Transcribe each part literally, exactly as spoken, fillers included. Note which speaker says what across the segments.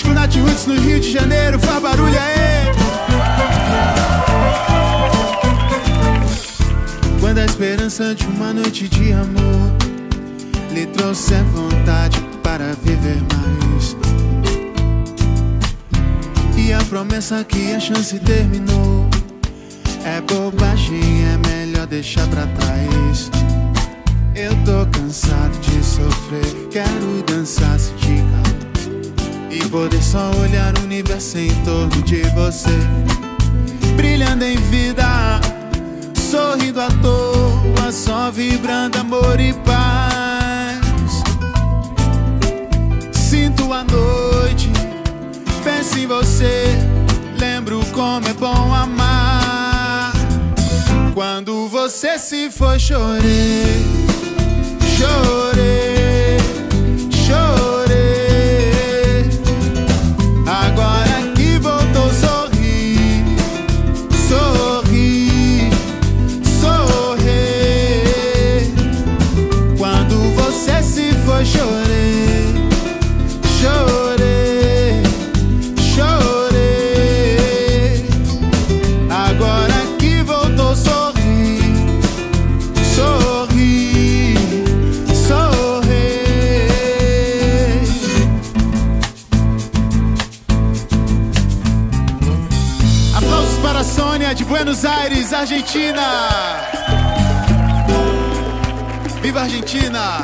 Speaker 1: Disco Nat Roots no Rio de Janeiro, faz barulho aí. Quando a esperança de uma noite de amor lhe trouxe a vontade para viver mais, e a promessa que a chance terminou, é bobagem, é melhor deixar pra trás. Eu tô cansado de sofrer, quero dançar, sentir calor e poder só olhar o universo em torno de você, brilhando em vida, sorrindo à toa, só vibrando amor e paz. Sinto a noite, penso em você, lembro como é bom amar. Quando você se foi, chorei, chorei, chorei. Agora que voltou, sorri, sorri, sorri. Quando você se foi, chorei, chorei, chorei. Agora que voltou, sorri, sorri, sorri. Aplausos para a Sônia de Buenos Aires, Argentina. Viva a Argentina!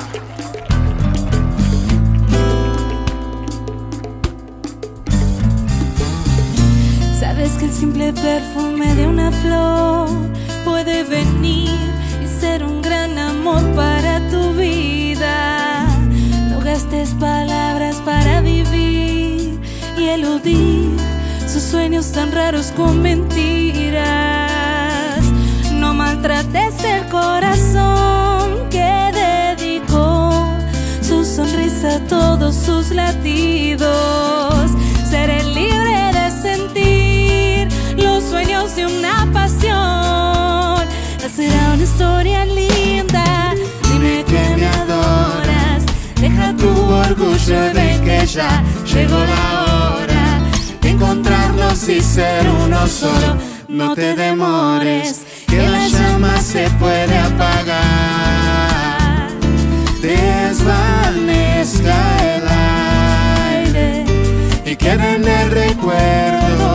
Speaker 2: Sabes que el simple perfume de una flor puede venir y ser un gran amor para tu vida. No gastes palabras para vivir y eludir sus sueños tan raros con mentiras. No maltrates el corazón que dedicó su sonrisa a todos sus latidos. Seré libre de sentir los sueños de una pasión. Será una historia linda. Dime que me adoras. Deja tu orgullo de que ya llegó la hora de encontrarnos y ser uno solo. No te demores, que la llama se puede apagar. Desvanezca el aire y queda en el recuerdo.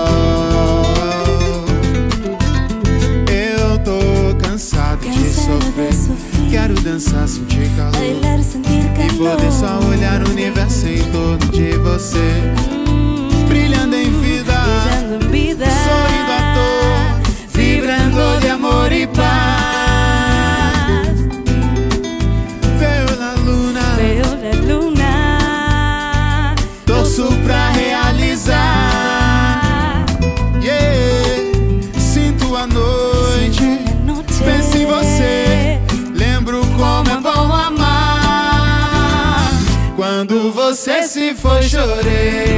Speaker 1: Eu tô cansado de sofrer, quero dançar, sentir calor,
Speaker 2: bailar, sentir calor,
Speaker 1: e poder só olhar o universo em torno de você, brilhando em vida,
Speaker 2: brilhando em vida,
Speaker 1: sorrindo à toa, vibrando de amor e paz. Veo la luna,
Speaker 2: veo la luna,
Speaker 1: torço pra realizar. Yeah, sinto a noite, penso em você, lembro como é bom amar. Quando você se foi, chorei,